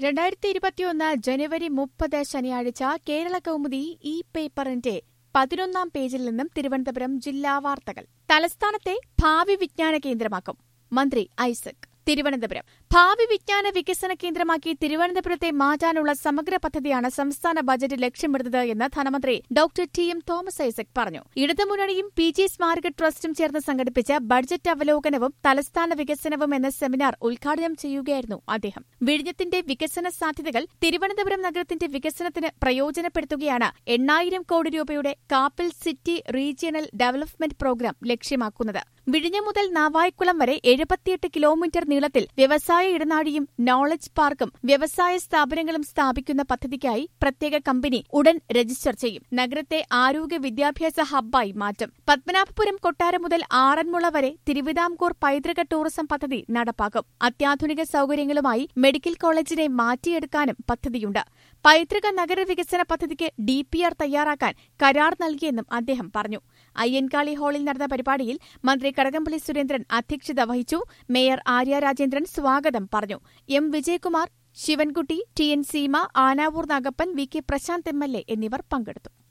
2021 ജനുവരി 30 ശനിയാഴ്ച കേരള കൗമുദി ഈ പേപ്പറിന്റെ 11-ാം പേജിൽ നിന്നും തിരുവനന്തപുരം ജില്ലാ വാർത്തകൾ. തലസ്ഥാനത്തെ ഭാവി വിജ്ഞാന കേന്ദ്രമാക്കും മന്ത്രി ഐസക്. തിരുവനന്തപുരം ഭാവി വിജ്ഞാന വികസന കേന്ദ്രമാക്കി തിരുവനന്തപുരത്തെ മാറ്റാനുള്ള സമഗ്ര പദ്ധതിയാണ് സംസ്ഥാന ബജറ്റ് ലക്ഷ്യമിടുന്നത് എന്ന് ധനമന്ത്രി ഡോക്ടർ ടി.എം. തോമസ് ഐസക് പറഞ്ഞു. ഇടതുമുന്നണിയും പി.ജി. സ്മാരക ട്രസ്റ്റും ചേർന്ന് സംഘടിപ്പിച്ച ബഡ്ജറ്റ് അവലോകനവും തലസ്ഥാന വികസനവും എന്ന സെമിനാർ ഉദ്ഘാടനം ചെയ്യുകയായിരുന്നു അദ്ദേഹം. വിഴിഞ്ഞത്തിന്റെ വികസന സാധ്യതകൾ തിരുവനന്തപുരം നഗരത്തിന്റെ വികസനത്തിന് പ്രയോജനപ്പെടുത്തുകയാണ് 8,000 കോടി രൂപയുടെ capital city regional development programme ലക്ഷ്യമാക്കുന്നത്. വിഴിഞ്ഞം മുതൽ നാവായിക്കുളം വരെ 78 കിലോമീറ്റർ നീളത്തിൽ വ്യവസായ ഇടനാഴിയും നോളജ് പാർക്കും വ്യവസായ സ്ഥാപനങ്ങളും സ്ഥാപിക്കുന്ന പദ്ധതിക്കായി പ്രത്യേക കമ്പനി ഉടൻ രജിസ്റ്റർ ചെയ്യും. നഗരത്തെ ആരോഗ്യ വിദ്യാഭ്യാസ ഹബ്ബായി മാറ്റും. പത്മനാഭപുരം കൊട്ടാരം മുതൽ ആറന്മുള വരെ തിരുവിതാംകൂർ പൈതൃക ടൂറിസം പദ്ധതി നടപ്പാക്കും. അത്യാധുനിക സൌകര്യങ്ങളുമായി മെഡിക്കൽ കോളേജിനെ മാറ്റിയെടുക്കാനും പദ്ധതിയുണ്ട്. പൈതൃക നഗരവികസന പദ്ധതിക്ക് DPR തയ്യാറാക്കാൻ കരാർ നൽകിയെന്നും അദ്ദേഹം പറഞ്ഞു. അയ്യൻകാളി ഹാളിൽ നടന്ന പരിപാടിയിൽ മന്ത്രി കടകംപള്ളി സുരേന്ദ്രൻ അധ്യക്ഷത വഹിച്ചു. മേയർ ആര്യ രാജേന്ദ്രൻ സ്വാഗതം പറഞ്ഞു. M. Vijayakumar, Sivankutty, TN Seema, Anavoor Nagappan, VK Prashant MLA എന്നിവർ പങ്കെടുത്തു.